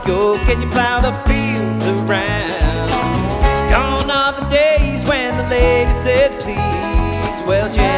go? Can you plow the fields around? Gone are the days when the lady said please. Well, Jack